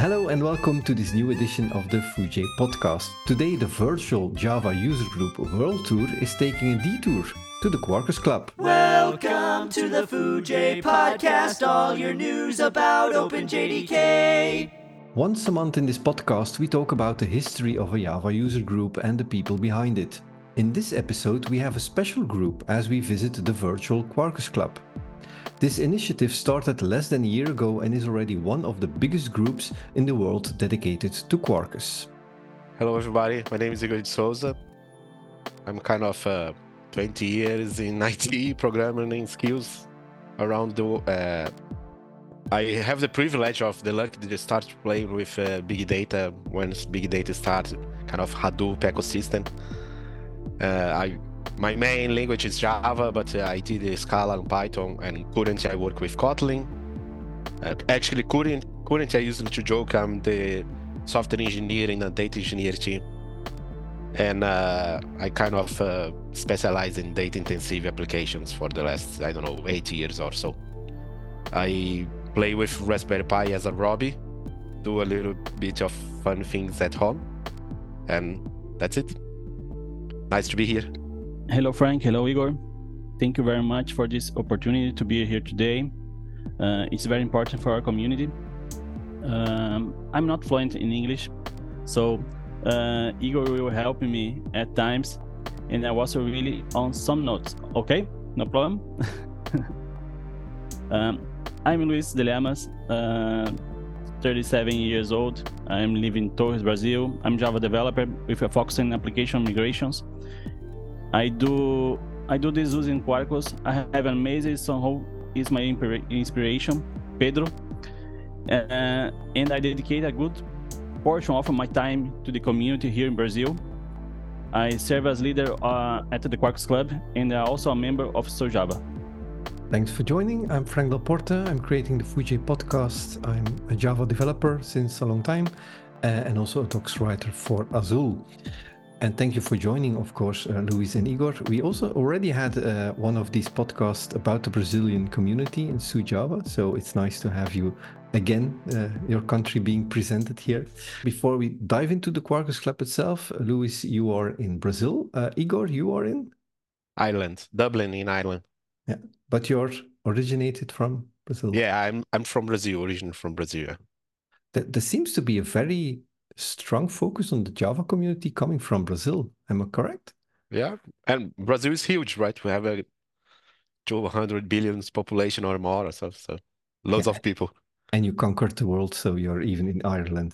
Hello and welcome to this new edition of the FUJE podcast. Today, the virtual Java user group World Tour is taking a detour to the Quarkus Club. Welcome to the FUJE podcast, all your news about OpenJDK. Once a month in this podcast, we talk about the history of a Java user group and the people behind it. In this episode, we have a special group as we visit the virtual Quarkus Club. This initiative started less than a year ago and is already one of the biggest groups in the world dedicated to Quarkus. Hello everybody, my name is Igor de Souza. I'm kind of 20 years in IT programming skills around the I have the privilege of the luck to start playing with big data once big data started, kind of Hadoop ecosystem. My main language is Java, but I did Scala and Python, and currently I work with Kotlin. Actually, currently I used to joke I'm the software engineer in a data engineer team. And I kind of specialize in data-intensive applications for the last, 8 years or so. I play with Raspberry Pi as a hobby, do a little bit of fun things at home, and that's it. Nice to be here. Hello, Frank. Hello, Igor. Thank you very much for this opportunity to be here today. It's very important for our community. I'm not fluent in English, so Igor will help me at times, and I was really on some notes. Okay, no problem. I'm Luis de Llamas, 37 years old. I'm living in Torres, Brazil. I'm Java developer with a focus on application migrations. I do this using Quarkus. I have an amazing son who is my inspiration, Pedro, and I dedicate a good portion of my time to the community here in Brazil. I serve as leader at the Quarkus Club, and I'm also a member of SoJava. Thanks for joining. I'm Frank Del Porta. I'm creating the FUJE podcast. I'm a Java developer since a long time and also a docs writer for Azul. And thank you for joining, of course, Luis and Igor. We also already had one of these podcasts about the Brazilian community in SoJava, so it's nice to have you again, your country being presented here. Before we dive into the Quarkus Club itself, Luis, you are in Brazil. Igor, you are in? Ireland, Dublin in Ireland. Yeah, but you're originated from Brazil. Yeah, I'm from Brazil, originally from Brazil. There seems to be a very strong focus on the Java community coming from Brazil. Am I correct? Yeah, and Brazil is huge, right? We have a 200 billion population or more, or so loads of people. And you conquered the world, so you're even in Ireland.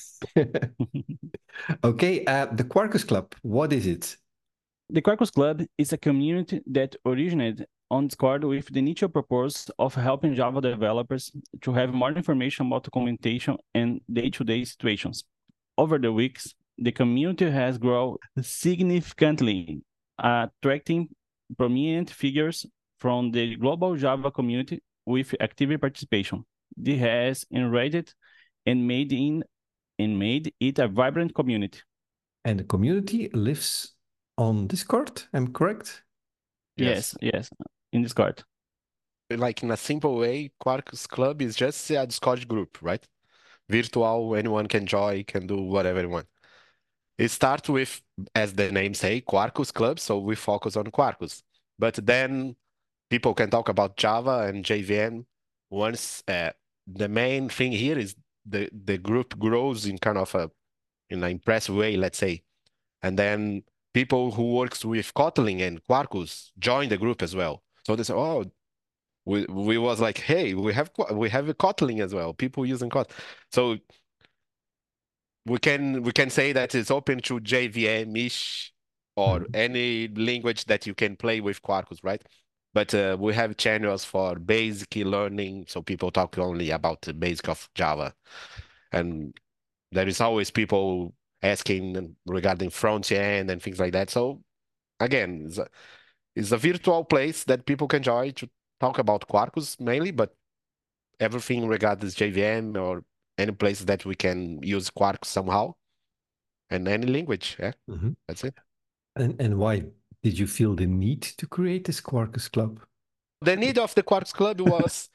Okay, the Quarkus Club, what is it? The Quarkus Club is a community that originated on Discord with the initial purpose of helping Java developers to have more information about documentation and day-to-day situations. Over the weeks, the community has grown significantly, attracting prominent figures from the global Java community with active participation. This has enriched and made it a vibrant community. And the community lives on Discord, am I correct? Yes, in Discord. Like in a simple way, Quarkus Club is just a Discord group, right? Virtual, anyone can join, can do whatever they want. It starts with, as the name say, Quarkus Club, so we focus on Quarkus. But then people can talk about Java and JVM. Once the main thing here is the group grows in kind of in an impressive way, let's say. And then people who works with Kotlin and Quarkus join the group as well. So they say, oh, we was like, hey, we have a Kotlin as well. People using Kotlin. So we can say that it's open to JVM-ish or any language that you can play with Quarkus, right? But we have channels for basic learning, so people talk only about the basic of Java. And there is always people asking regarding front end and things like that. So again, it's a virtual place that people can join to talk about Quarkus mainly, but everything regarding JVM or any place that we can use Quarkus somehow, and any language. Yeah, That's it. And why did you feel the need to create this Quarkus Club? The need of the Quarkus Club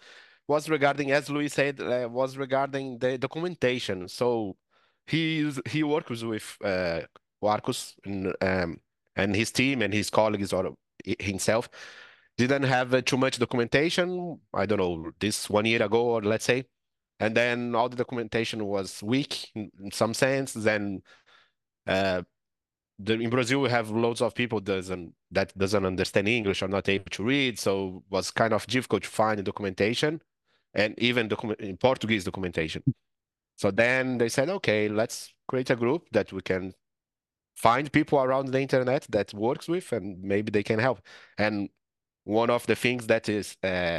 was regarding, as Luis said, was regarding the documentation. So he works with Quarkus and his team and his colleagues or himself didn't have too much documentation. I don't know, this 1 year ago, or let's say, and then all the documentation was weak in some sense. Then uh, in Brazil, we have loads of people that doesn't understand English or not able to read, so it was kind of difficult to find the documentation and even in Portuguese documentation. So then they said, okay, let's create a group that we can find people around the internet that works with, and maybe they can help. And one of the things that is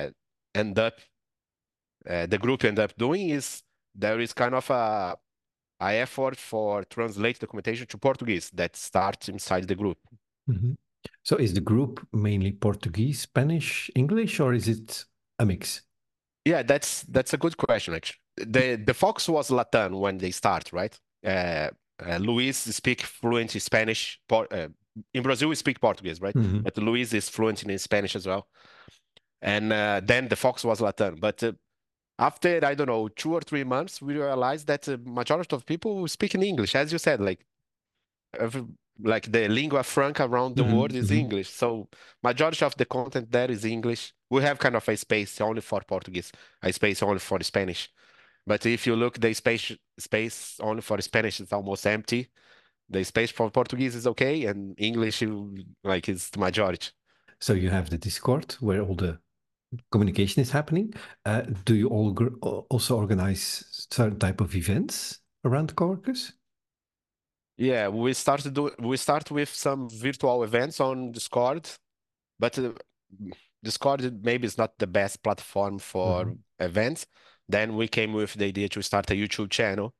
the group end up doing is there is kind of a effort for translate documentation to Portuguese that starts inside the group. Mhm. So is the group mainly Portuguese, Spanish, English, or is it a mix? Yeah, that's a good question, actually. The focus was Latin when they start, right? Luis speak fluent in Spanish. In Brazil, we speak Portuguese, right? Mhm. But Luis is fluent in Spanish as well. And then the focus was Latin. But after, I don't know, 2 or 3 months, we realized that the majority of people speak in English, as you said, every, like the lingua franca around the world is English. So majority of the content there is English. We have kind of a space only for Portuguese, a space only for Spanish. But if you look, the space only for Spanish is almost empty. The space for Portuguese is okay, and English like is the majority. So you have the Discord where all the communication is happening. Do you also organize certain type of events around Quarkus? Yeah, we start with some virtual events on Discord, but Discord maybe is not the best platform for events. Then we came with the idea to start a YouTube channel.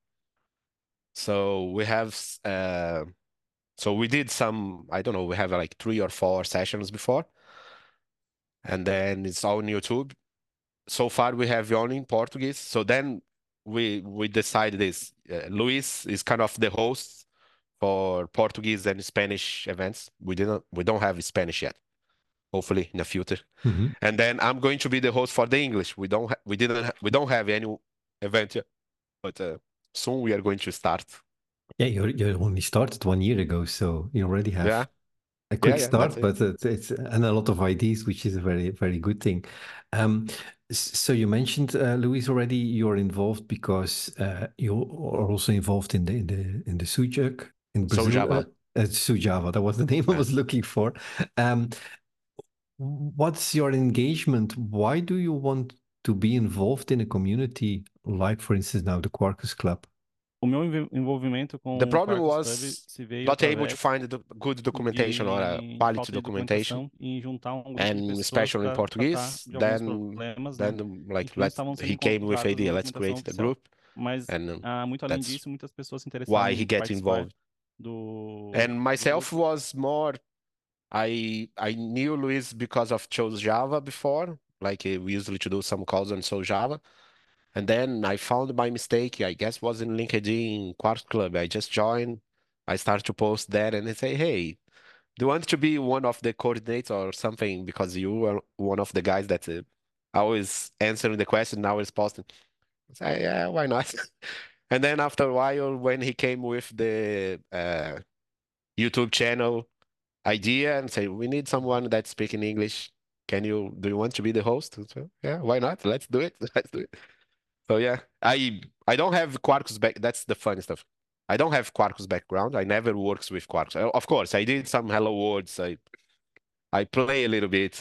So we have so we did some, I don't know, we have like 3 or 4 sessions before, and then it's all on YouTube. So far we have only in Portuguese. So then we decided this. Luis is kind of the host for Portuguese and Spanish events. We don't have Spanish yet. Hopefully in the future. Mhm. And then I'm going to be the host for the English. We don't have any event yet, but soon we are going to start. Yeah, you only started 1 year ago, so you already have Yeah, a quick yeah, that's start, it. but it's and a lot of ideas, which is a very, very good thing. Um, so you mentioned, Luis, already you're involved because you are also involved in the Sujak in So Brazil. Java. Sujava, that was the name I Yeah. was looking for. Um, what's your engagement? Why do you want to be involved in a community like, for instance, now the Quarkus Club? O meu envolvimento The com o problem Quarkus Club was se veio not able to através find the good documentation or a de quality falta de documentation, documentação e juntar um grupo de and pessoas especially in para tratar Portuguese. de alguns Then, problemas, né? then E like que não estavam sendo he came with encontrados na idea, let's documentação create the oficial. group, Mas, and muito além that's disso, muitas pessoas se interessaram why he em get participar involved. do And myself grupo. was more, I knew Luis because of Chose Java before, like we usually to do some calls on Chose Java. And then I found my mistake, I guess was in LinkedIn Quark Club. I just joined, I started to post there and they say, hey, do you want to be one of the coordinators or something? Because you were one of the guys that always answering the question, always posting. I say, yeah, why not? And then after a while, when he came with the YouTube channel idea and say, we need someone that's speaking English. Do you want to be the host? So, yeah, why not? Let's do it. Let's do it. So yeah, I don't have Quarkus back. That's the funny stuff. I don't have Quarkus background. I never works with Quarkus. Of course, I did some Hello Worlds. I play a little bit.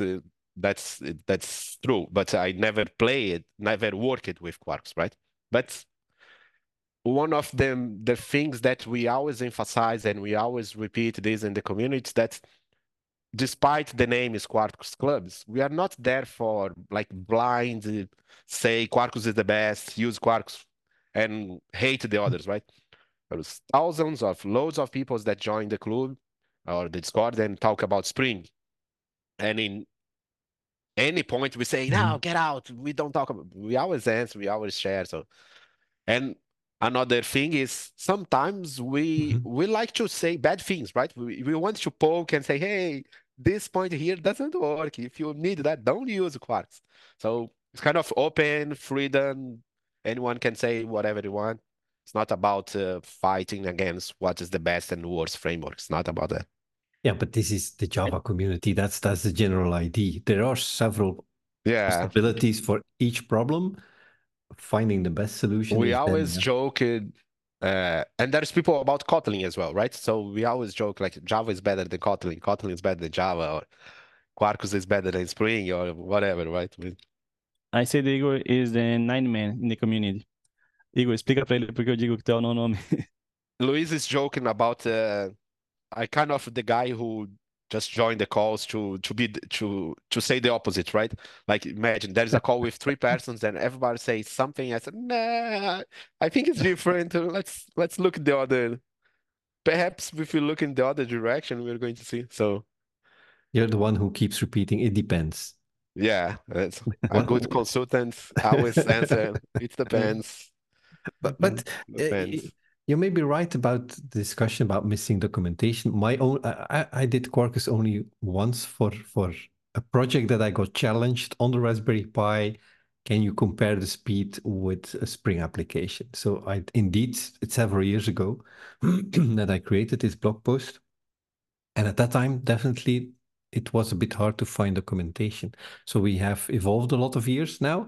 That's true. But I never play it, never work it with Quarkus, right? But one of the things that we always emphasize and we always repeat this in the community is that despite the name is Quarkus Clubs, we are not there for like blind say Quarkus is the best, use Quarkus and hate the others, right? There's thousands of loads of people that join the club or the Discord and talk about Spring. And in any point we say, no, get out. We don't talk about we always answer, we always share. So and another thing is sometimes we like to say bad things, right? We want to poke and say, hey, this point here doesn't work. If you need that, don't use Quarks. So It's kind of open, freedom. Anyone can say whatever they want. It's not about fighting against what is the best and worst framework. It's not about that. Yeah, but this is the Java community. That's the general idea. There are several Yeah, possibilities for each problem. Finding the best solution we is always then joke, and there's people about Kotlin as well, right? So we always joke like Java is better than Kotlin, Kotlin is better than Java, or Quarkus is better than Spring, or whatever, right? I say the Igor is the nine man in the community. Igor, explica pra ele porque eu digo que tu é o não nome. Luis is joking about I kind of the guy who just joined the calls to say the opposite, right? Like imagine there's a call with three persons and everybody says something. I said, nah, I think it's different. Let's look at the other. Perhaps if you look in the other direction, we're going to see. So you're the one who keeps repeating, it depends. yeah, that's a What- good consultant. Always answer, it depends. But Depends. you may be right about the discussion about missing documentation. My own, I did Quarkus only once for a project that I got challenged on the Raspberry Pi. Can you compare the speed with a Spring application? So I indeed, it's several years ago that I created this blog post. And at that time, definitely it was a bit hard to find documentation. So we have evolved a lot of years now.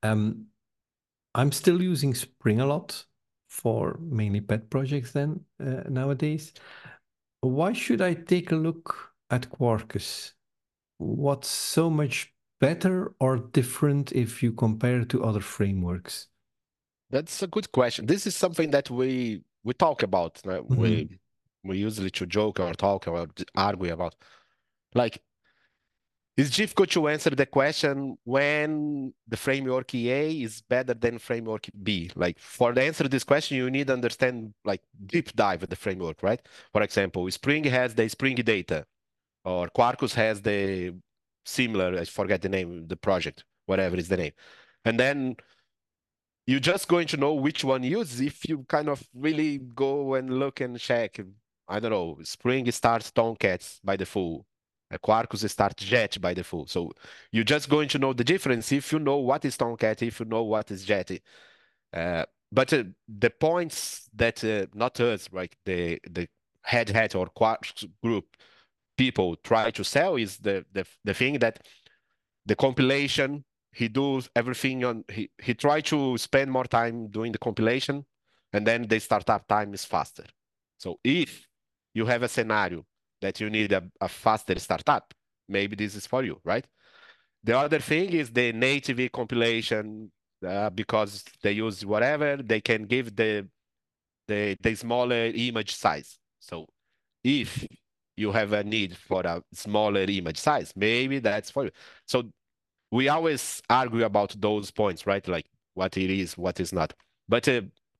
I'm still using Spring a lot for mainly pet projects then nowadays. Why should I take a look at Quarkus? What's so much better or different if you compare to other frameworks? That's a good question. This is something that we talk about. Right? We usually to joke or talk or argue about. Like, it's difficult to answer the question when the framework A is better than framework B. Like, for the answer to this question, you need to understand, like, deep dive the framework, right? For example, Spring has the Spring data, or Quarkus has the similar, I forget the name, the project, whatever is the name. And then you're just going to know which one use if you kind of really go and look and check. I don't know, Spring starts Tomcats by default. Quarkus starts Jet by default. So you're just going to know the difference if you know what is Tomcat, if you know what is Jet. But the points that not us, right? The Red Hat or Quarkus group people try to sell is the thing that the compilation he does everything on he try to spend more time doing the compilation and then the startup time is faster. So if you have a scenario that you need a faster startup, maybe this is for you, right? The other thing is the native compilation, because they use whatever, they can give the smaller image size. So if you have a need for a smaller image size, maybe that's for you. So we always argue about those points, right? Like what it is, what is not. But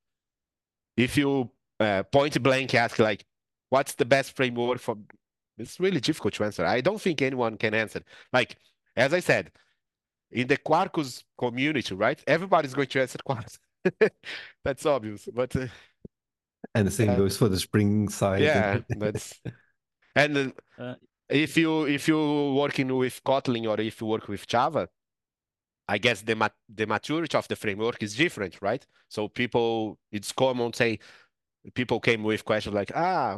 if you point blank ask, like, what's the best framework for, it's really difficult to answer. I don't think anyone can answer. Like, as I said, in the Quarkus community, right? Everybody's going to answer Quarkus. That's obvious. But and the same goes for the Spring side. yeah, that's and if you working with Kotlin or if you work with Java, I guess the maturity of the framework is different, right? So it's common say people came with questions like,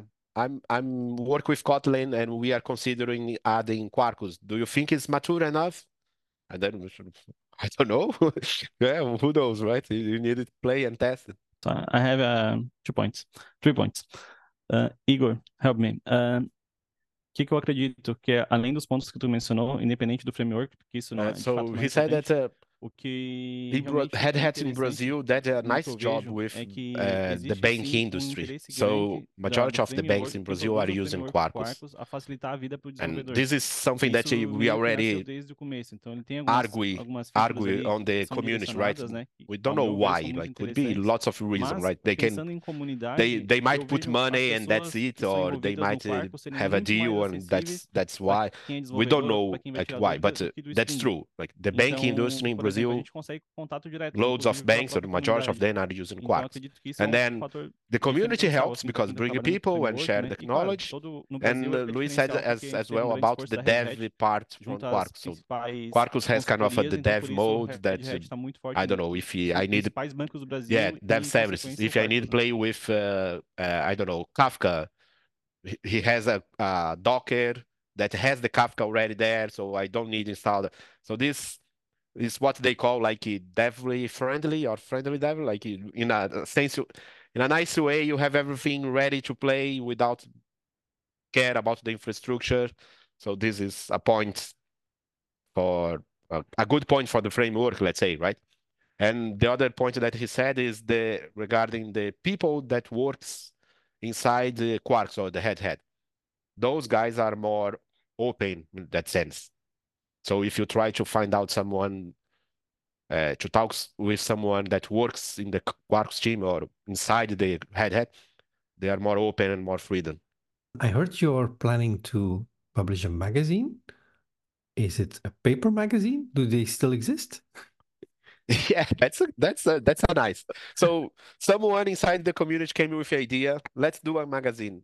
I'm work with Kotlin and we are considering adding Quarkus. Do you think it's mature enough? And then I don't know. Yeah, who knows, right? You need to play and test it. So I have 3 points. Igor, help me. Que eu acredito que, além dos pontos que tu mencionou, independente do framework, porque isso não é de fato So não é he said importante, that o que Red realmente é Hat in interessante Brazil did a no que nice eu job vejo with é que the existe bank sim industry. interesse So grande majority do of the banks framework in que Brazil are produz o using framework Quarkus. a facilitar a vida para o And desenvolvedor. this is something that Isso we meio que already nasceu desde o começo. Então ele tem algumas features ali on the que são community, right? direcionadas, né? Que, We don't ao know meu ver, why. são muito Like could be interessantes. lots of reasons, Mas right? They can pensando em comunidade, they might eu put vejo as money and that's pessoas it, que são or they envolvidas no might Quarkus serem have a muito mais deal and acessíveis that's para why quem é we don't desenvolvedor, para know quem vai like tirar why, dúvida, but do que do that's Spring. true. Like the banking Então, industry in por por exemplo, a Brazil, gente consegue contato direto, loads of inclusive pela banks, or the própria majority of comunidade. them are using Então, eu Quarks. acredito que isso é And um then fator the community diferencial, helps assim, para because quem está bring trabalhando com people and framework, share né? the E, claro, knowledge. no And Brasil é Luis said diferencial porque a gente as tem um well grande about esforço the da Red dev Hat part from junto às Quarkus. So principais Quarkus has kind of consultorias, the então dev por isso mode Red that Hat está muito forte I don't know if I nos need, principais bancos do yeah, Brasil e, dev em services. consequência, o If I need to Quarkus, né? play with, I don't know, Kafka, he has a Docker that has the Kafka already there, so I don't need to install it. So this is what they call like dev friendly or friendly dev, like in a sense, in a nice way, you have everything ready to play without care about the infrastructure. So this is a point for a good point for the framework, let's say, right? And the other point that he said is regarding the people that works inside the Quarks or the Red Hat. Those guys are more open in that sense. So if you try to find out someone to talk with someone that works in the Quarks team or inside the Red Hat, they are more open and more freedom. I heard you're planning to publish a magazine. Is it a paper magazine? Do they still exist? Yeah, that's a nice. So someone inside the community came with the idea, let's do a magazine.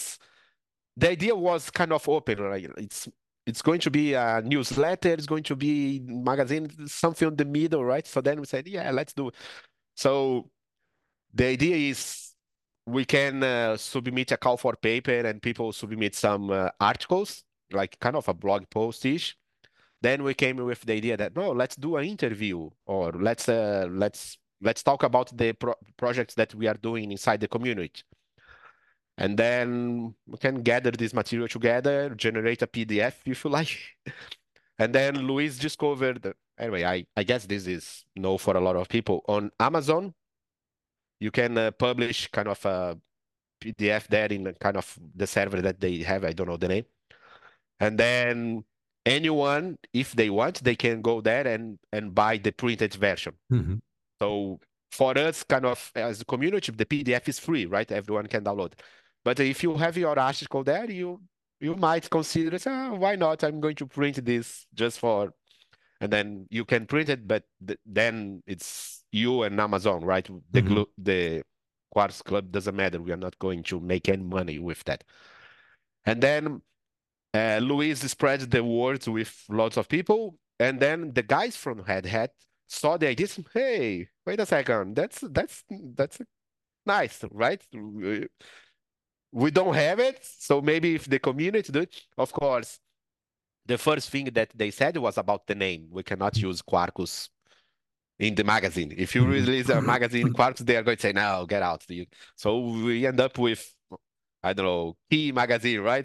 The idea was kind of open, right? It's going to be a newsletter, it's going to be magazine, something in the middle, right? So then we said, yeah, let's do it. So the idea is we can submit a call for paper and people submit some articles, like kind of a blog post-ish. Then we came with the idea that no, let's do an interview or let's talk about the projects that we are doing inside the community. And then we can gather this material together, generate a PDF if you like. And then Luis discovered, anyway, I guess this is no for a lot of people. On Amazon, you can publish kind of a PDF there in kind of the server that they have. I don't know the name. And then anyone, if they want, they can go there and buy the printed version. Mhm. So for us, kind of as a community, the PDF is free, right? Everyone can download. But if you have your article there, you might consider, why not? I'm going to print this just for, and then you can print it, but then it's you and Amazon, right? Mhm. The Quartz Club doesn't matter. We are not going to make any money with that. And then Luis spread the word with lots of people, and then the guys from Red Hat saw the idea. Hey, wait a second, that's nice, right? We don't have it, so maybe if the community do it, of course. The first thing that they said was about the name. We cannot use Quarkus in the magazine. If you Mhm. release a magazine Quarkus, they are going to say, no, get out. So we end up with, I don't know, Key Magazine, right?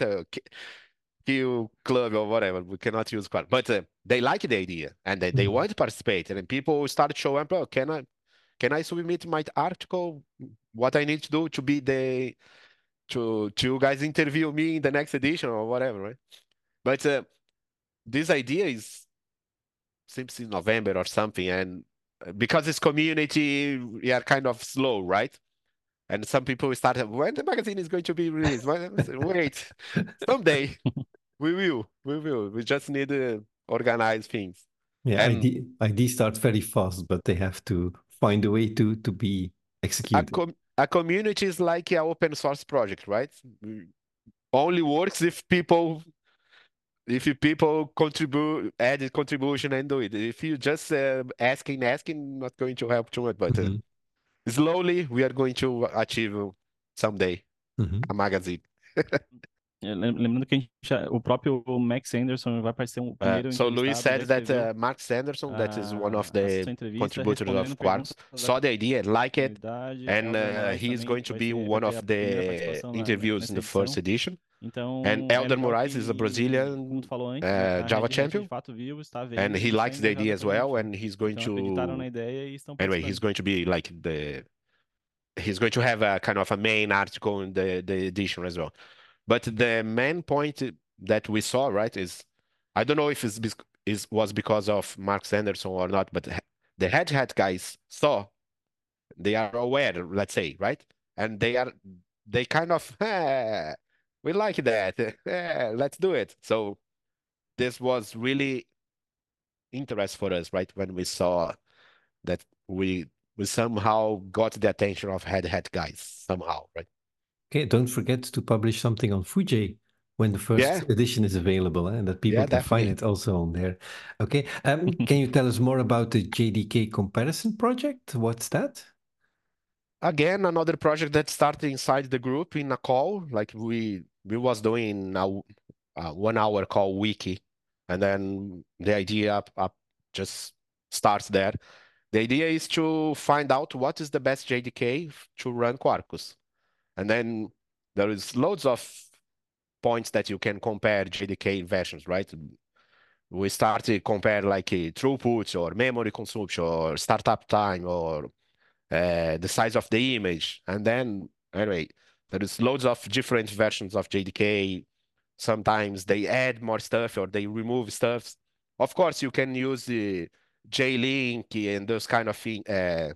Q Club or whatever. We cannot use Quarkus. But they like the idea and they Mhm. want to participate. And then people start showing up, oh, can I submit my article? What I need to do to be to you guys interview me in the next edition or whatever, right? But this idea is since in November or something, and because it's community, we are kind of slow, right? And some people started when the magazine is going to be released. Wait, someday we will. We just need to organize things. Yeah, And ideas start very fast, but they have to find a way to be executed. a community is like an open source project, right? Only works if people contribute, add contribution and do it. If you just asking, not going to help too much. But Mhm. slowly, we are going to achieve someday Mhm. a magazine. Lembrando que o próprio Max Anderson vai aparecer um primeiro So Luis entrevistado, já said that escreveu Mark Sanderson, that is one of a the sua entrevista contributors respondendo of Quarks, perguntas da saw the idea and like it, comunidade. and Elder Moraes he is também going to vai be vai one ter of a primeira the participação interviews in nessa the first edição. edition. Então, And é Elder legal Moraes is a que, como Brazilian tu falou antes, né, a Java Red Hat champion, de fato viu, está and vendo he e está likes the idea engajada as com a well, gente, né? and he's going Então acreditaram na to ideia e estão anyway, he's participando. going to be like he's going to have a kind of a main article in the edition as well. But the main point that we saw, right, is I don't know if was because of Mark Sanderson or not, but the Red Hat guys saw, they are aware, let's say, right? And they kind of, we like that, let's do it. So this was really interest for us, right? When we saw that we somehow got the attention of Red Hat guys somehow, right? Okay, don't forget to publish something on Fuji when the first Yeah, edition is available, and that people yeah, can find definitely. it also on there. Okay, can you tell us more about the JDK comparison project? What's that? Again, another project that started inside the group in a call. Like we was doing a 1 hour call wiki, and then the idea up just starts there. The idea is to find out what is the best JDK to run Quarkus, and then there is loads of points that you can compare JDK versions, right? We start to compare like throughput or memory consumption or startup time or the size of the image. And then, anyway, there is loads of different versions of JDK. Sometimes they add more stuff or they remove stuff. Of course, you can use the JLink and those kind of things.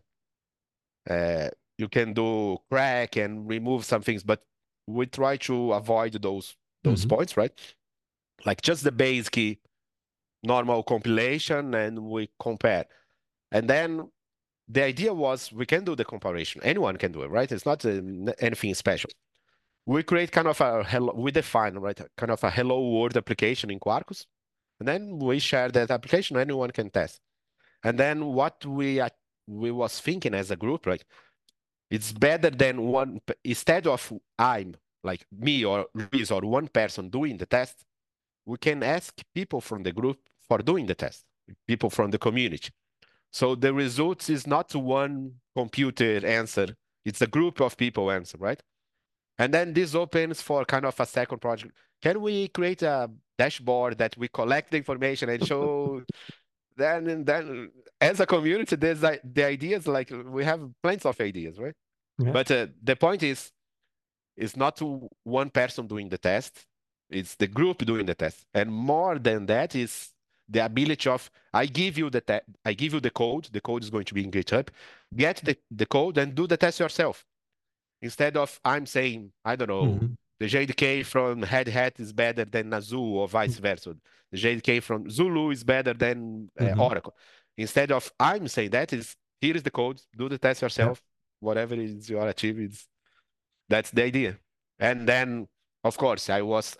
You can do crack and remove some things, but we try to avoid those Mhm. points, right? Like just the basic normal compilation, and we compare. And then the idea was we can do the comparison. Anyone can do it, right? It's not anything special. We create kind of a hello, we define, right, kind of a hello world application in Quarkus, and then we share that application. Anyone can test. And then what we was thinking as a group, right? It's better than instead of I'm like me or Luis or one person doing the test, we can ask people from the group for doing the test, people from the community. So the results is not one computer answer, it's a group of people answer, right? And then this opens for kind of a second project. Can we create a dashboard that we collect the information and show then and then as a community, the ideas like we have plenty of ideas, right? Yeah. But the point is, it's not one person doing the test, it's the group doing the test. And more than that is the ability of I give you I give you the code is going to be in GitHub, get the code and do the test yourself. Instead of I'm saying, I don't know, Mhm. the JDK from Red Hat is better than Azul or vice versa. The JDK from Zulu is better than Mhm. Oracle. Instead of I'm saying that is here is the code, do the test Yeah. yourself, whatever is your achievement. That's the idea. And then, of course,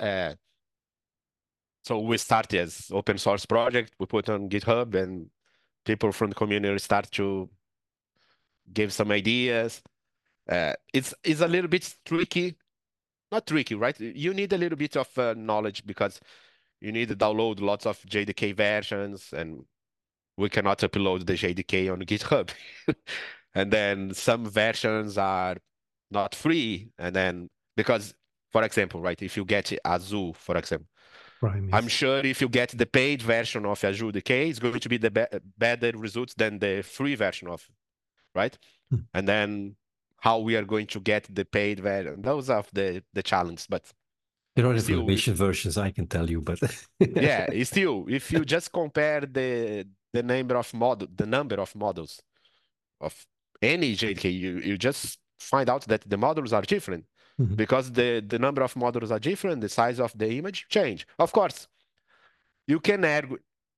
so we started as open source project. We put on GitHub, and people from the community start to give some ideas. It's a little bit tricky, not tricky, right? You need a little bit of knowledge because you need to download lots of JDK versions, and we cannot upload the JDK on GitHub. And then some versions are not free, and then because, for example, right, if you get Azul, for example, Prime, I'm yes. sure if you get the paid version of Azure DK, it's going to be the better results than the free version of, right? Hmm. And then how we are going to get the paid version, those are the challenge. But There are still, evaluation versions, I can tell you, but yeah, it's still, if you just compare the number of models of any JDK, you just find out that the models are different Mhm. because the number of models are different, the size of the image change. Of course, you can add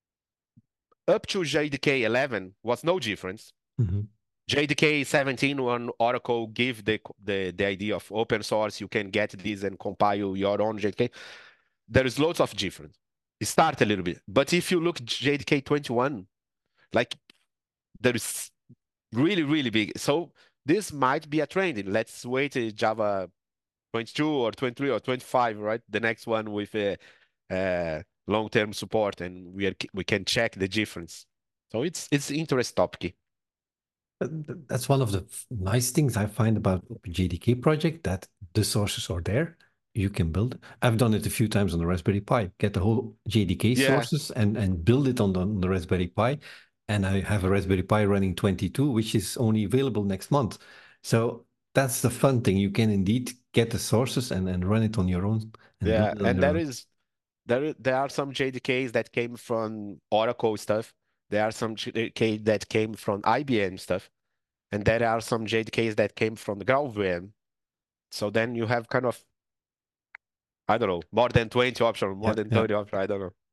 up to JDK 11 was no difference. Mhm. JDK 17, when Oracle gave the idea of open source, you can get this and compile your own JDK. There is lots of difference. It start a little bit, but if you look JDK 21, like there is really, really big. So this might be a trend. Let's wait Java 22 or 23 or 25, right? The next one with long-term support, and we can check the difference. So it's interest topic. That's one of the nice things I find about JDK project, that the sources are there. You can build. I've done it a few times on the Raspberry Pi. Get the whole JDK Yeah, sources and build it on the Raspberry Pi. And I have a Raspberry Pi running 22, which is only available next month. So that's the fun thing. You can indeed get the sources and run it on your own and build yeah, it on and your own. there are some JDKs that came from Oracle stuff. There are some JDK that came from IBM stuff, and there are some JDKs that came from the GraalVM. So then you have kind of, I don't know, more than 20 options, more Yeah, than yeah. 30 options, I don't know.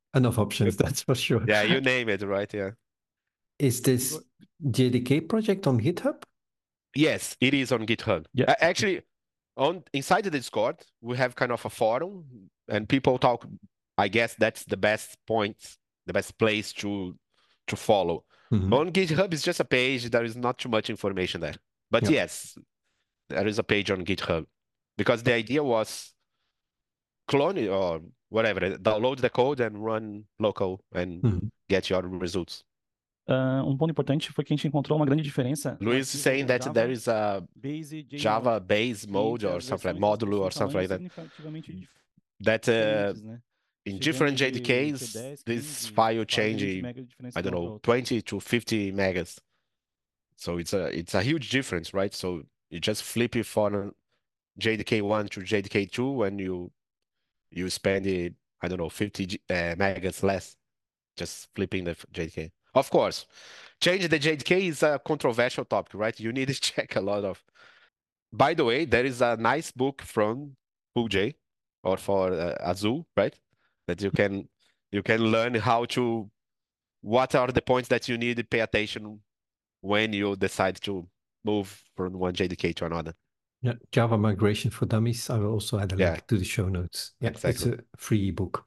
Enough options, that's for sure. Yeah, you name it, right? Yeah. Is this JDK project on GitHub? Yes, it is on GitHub. Yeah. Actually, inside the Discord, we have kind of a forum and people talk. I guess that's the best point, the best place to follow. Mhm. On GitHub, it's just a page. There is not too much information there. But Yeah. yes, there is a page on GitHub because the idea was clone it or whatever, download the code and run local and Mhm. get your results. Ponto importante foi que a gente encontrou uma grande diferença no Luis is saying arquivo that there Java is a Base JMod, Java base mode entre or as something like versões elas modulo or possuem something like tamanhos that. significativamente That diferentes, né? in Chegando different de JDKs, 10, this 15, file quase 20 change, mega de diferença I de don't uma para know, outra. 20 to 50 megas. So it's a huge difference, right? So you just flip it from JDK 1 to JDK 2 and you spend it, I don't know, 50 megas less just flipping the JDK. Of course, change the JDK is a controversial topic, right? You need to check a lot of. By the way, there is a nice book from FullJ or for Azul, right? That you can learn how to what are the points that you need to pay attention when you decide to move from one JDK to another. Yeah, Java Migration for Dummies. I will also add a Yeah. link to the show notes. Yeah, Exactly. it's a free ebook.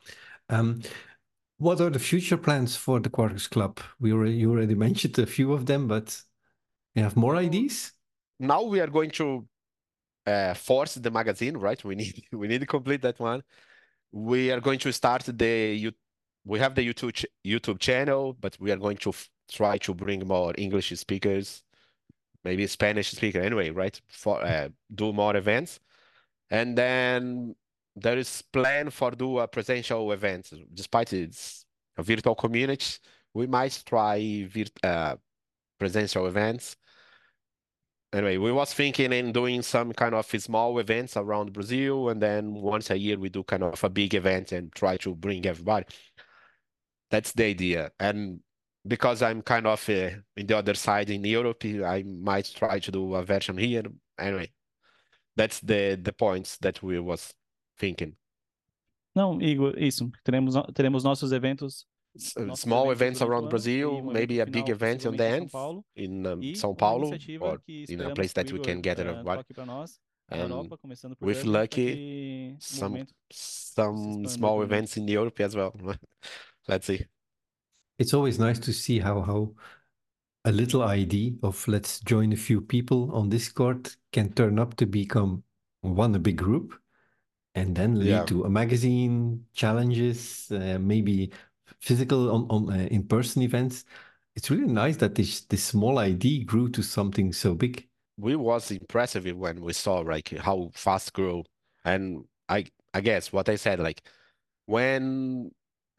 What are the future plans for the Quarkus Club? You already mentioned a few of them, but you have more ideas? Now we are going to force the magazine, right? We need to complete that one. We are going to start we have the YouTube channel, but we are going to try to bring more English speakers, maybe Spanish speaker anyway, right? For do more events. And then there is plan for do a presential event. Despite it's a virtual community, we might try presential events. Anyway, we was thinking in doing some kind of small events around Brazil, and then once a year we do kind of a big event and try to bring everybody. That's the idea. And because I'm kind of in the other side in Europe, I might try to do a version here. Anyway, that's the points that we was thinking. Não, Igor, isso. Teremos nossos eventos. Small events around Brazil, evento maybe a final, big event on the possivelmente em São end Paulo. in E São uma Paulo iniciativa or que in a esperamos place que o that we Igor can gather everybody. toque para nós na And Europa, começando por with Dublin, para lucky, que o some movimento some expanda small também. events in Europe as well. Let's see. It's always nice to see how a little idea of let's join a few people on Discord can turn up to become a big group and then lead Yeah. to a magazine, challenges, maybe physical on in-person events. It's really nice that this small idea grew to something so big. We was impressive when we saw like how fast grow. And I guess what I said, like when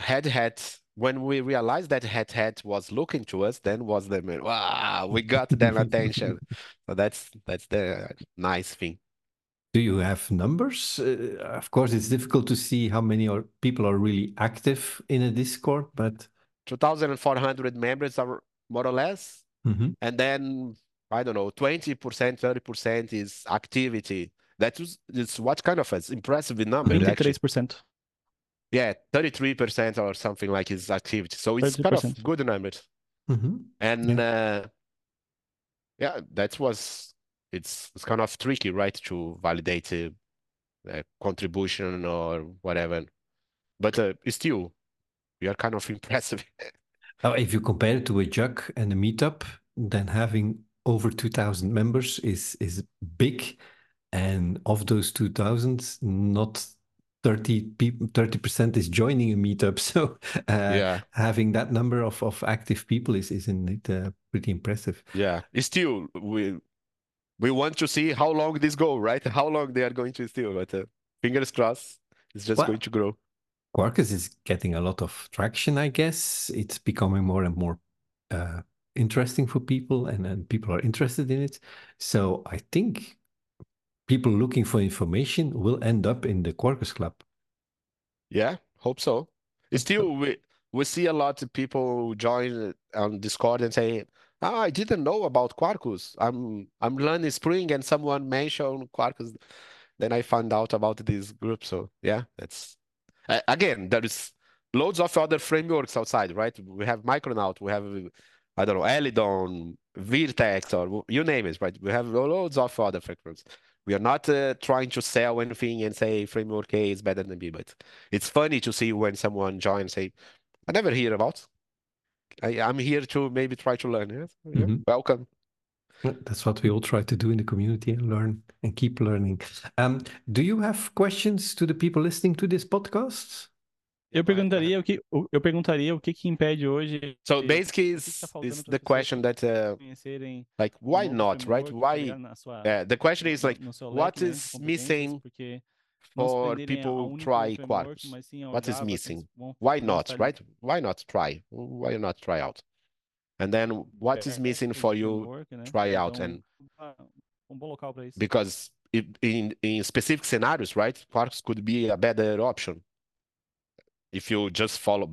when we realized that Head was looking to us, then was the man, wow, we got them attention. So that's the nice thing. Do you have numbers? Of course, it's difficult to see how many people are really active in a Discord, but 2,400 members are more or less. Mhm. And then I don't know, 20%, 30% is activity. It's what kind of an impressive number actually. 33%. Yeah, 33% or something like is activity. So it's kind of 30%. good numbers. Mhm. And yeah, it's kind of tricky, right, to validate a contribution or whatever. But still, we are kind of impressive. If you compare it to a jug and a meetup, then having over 2,000 members is big. And of those 2,000, not 30% is joining a meetup. So Yeah. having that number of active people is indeed pretty impressive. Yeah. Still, we want to see how long this go, right? How long they are going to steal. But fingers crossed, it's just Well, going to grow. Quarkus is getting a lot of traction, I guess. It's becoming more and more interesting for people, and people are interested in it. So I think people looking for information will end up in the Quarkus Club. Yeah, hope so. Still, we see a lot of people join on Discord and say, "Oh, I didn't know about Quarkus. I'm learning Spring, and someone mentioned Quarkus. Then I found out about this group." So yeah, that's again, loads of other frameworks outside, right? We have Micronaut, we have, I don't know, Elidon, Vertex, or you name it, right? We have loads of other frameworks. We are not trying to sell anything and say framework A is better than B, but it's funny to see when someone joins and say, I never hear about. I'm here to maybe try to learn. Yes? Yeah. Mhm. Welcome. That's what we all try to do in the community and learn and keep learning. Do you have questions to the people listening to this podcast? Eu perguntaria o que impede hoje. So basically, O que tá faltando it's para the as pessoas question that conhecerem like why novo not, right? framework, Why? pegar na sua, The question is like, no seu what leque, né, de is competências, missing porque não se for prenderem a people único try framework, Quarkus? mas sim ao What is Java, que eles missing? vão Why poder not, estar right? Why not try? Why not try out? And then what is missing for you framework, né? try out? Então, And bom local para isso. because in specific scenarios, right, Quarkus could be a better option if you just follow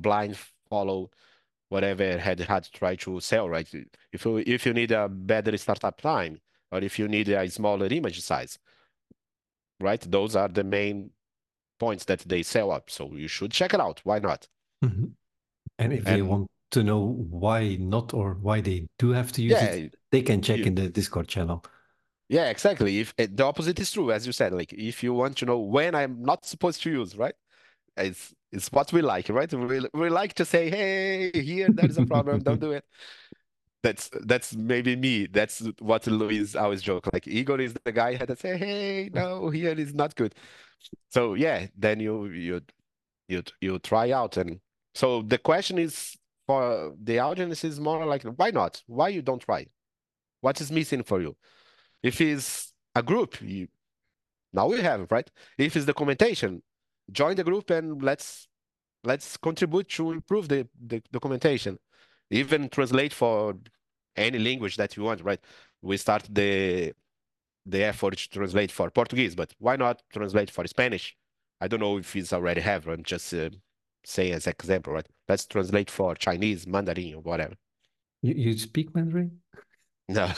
whatever had tried to sell, right? If you need a better startup time, or if you need a smaller image size, right? Those are the main points that they sell up. So you should check it out. Why not? Mhm. And if they want to know why not or why they do have to use it, they can check in the Discord channel. Yeah, exactly. If the opposite is true, as you said, like if you want to know when I'm not supposed to use, right? It's what we like, right? We like to say, hey, here there is a problem, don't do it. That's maybe me. That's what Luis always joke. Like Igor is the guy that say, hey, no, here is not good. So yeah, then you try out. And so the question is for the audience is more like, why not? Why you don't try? What is missing for you? If it's a group, now we have, right? If it's documentation, join the group and let's contribute to improve the documentation. Even translate for any language that you want, right? We start the effort to translate for Portuguese, but why not translate for Spanish? I don't know if it's already have. I'm just saying as example, right? Let's translate for Chinese, Mandarin, or whatever. You speak Mandarin? No.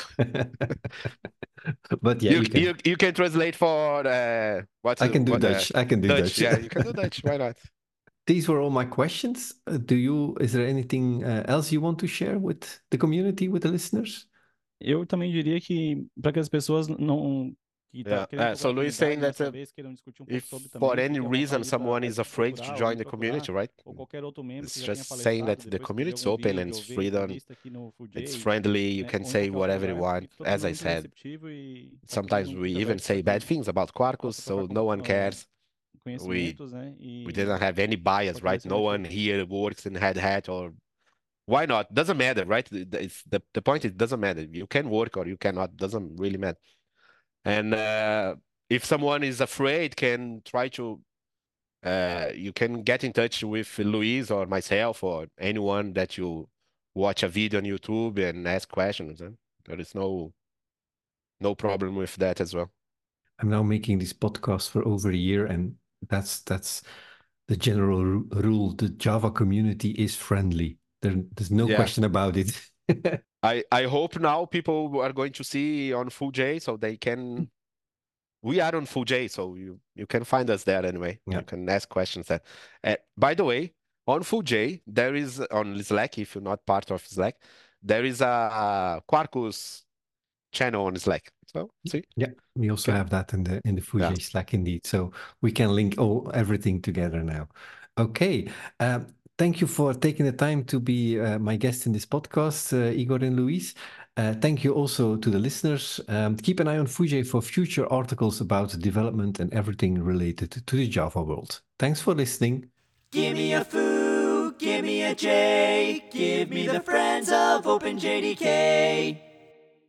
But yeah, you can translate for I can do Dutch. I can do Dutch. Yeah, you can do Dutch. Why not? These were all my questions. Is there anything else you want to share with the community, with the listeners? Eu também diria que para que as pessoas não so Luis saying that if for any reason someone is afraid to join the community, right? It's just saying that the community is open and it's freedom. It's friendly. You can say whatever you want. As I said, sometimes we even say bad things about Quarkus, so no one cares. We didn't have any bias, right? No one here works in Red Hat or why not? Doesn't matter, right? The point is, it doesn't matter. You can work or you cannot. Doesn't really matter. And if someone is afraid, can try to. You can get in touch with Luis or myself or anyone that you watch a video on YouTube and ask questions. There is no problem with that as well. I'm now making this podcast for over a year, and that's the general rule. The Java community is friendly. There's no question about it. I hope now people are going to see on FullJ, so they can. We are on FullJ, so you can find us there anyway. Yeah. You can ask questions there. By the way, on FullJ, there is on Slack, if you're not part of Slack, there is a Quarkus channel on Slack. So see? Yeah, we also have that in the FullJ Slack indeed. So we can link everything together now. Okay. Thank you for taking the time to be my guest in this podcast, Igor and Luis. Thank you also to the listeners. Keep an eye on FullJ for future articles about development and everything related to the Java world. Thanks for listening. Give me a foo, give me a J, give me the friends of OpenJDK.